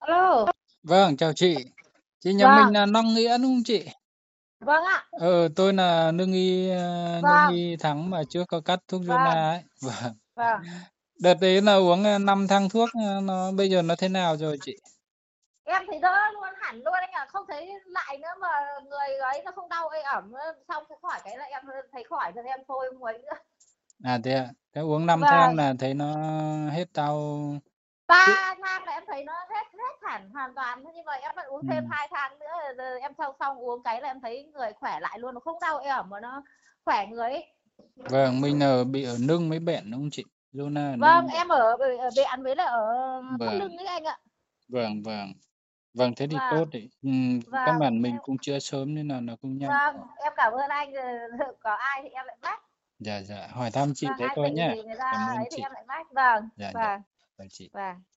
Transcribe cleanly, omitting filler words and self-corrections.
Alo, Vâng, chào chị. Chị nhà mình vâng, là Nong Nghĩa đúng không chị? vâng ạ, Tôi là Lương vâng, y Thắng mà trước có cắt thuốc vâng, Jona ấy. Vâng. vâng. Đợt đấy là uống 5 thang thuốc nó bây giờ nó thế nào rồi chị? Em thấy đỡ luôn hẳn luôn anh ạ, không thấy lại nữa mà người ấy nó không đau ê ẩm nữa. Xong cái khỏi cái là em thấy khỏi rồi em thôi không ấy nữa. À thế ạ. Thế uống 5 thang Vâng, là thấy nó hết đau. Chứ- 3 thang là em thấy nó hết hết hẳn hoàn toàn. Thế nhưng mà em vẫn uống Ừ. thêm 2 thang nữa, rồi em xong uống cái là em thấy người khỏe lại luôn, nó không đau ê ẩm mà nó khỏe người ấy. Vâng, mình bị ở lưng mới bệnh đúng không chị? Jona ở Vâng, lưng bệnh. em ở viện với là ở thắt Vâng, lưng ấy anh ạ. vâng, vâng. Vâng, thế thì tốt Vâng, đấy. Căn vâng. bản mình cũng chữa sớm nên là nó cũng nhanh. Vâng, em cảm ơn anh, có ai thì em lại mách. Dạ, dạ. Hỏi thăm chị Vâng, thế ai thôi bị nhá. thì người ta Cảm ơn ấy thì chị. em lại mách. Vâng, Dạ, dạ. vâng, Chào chị. vâng.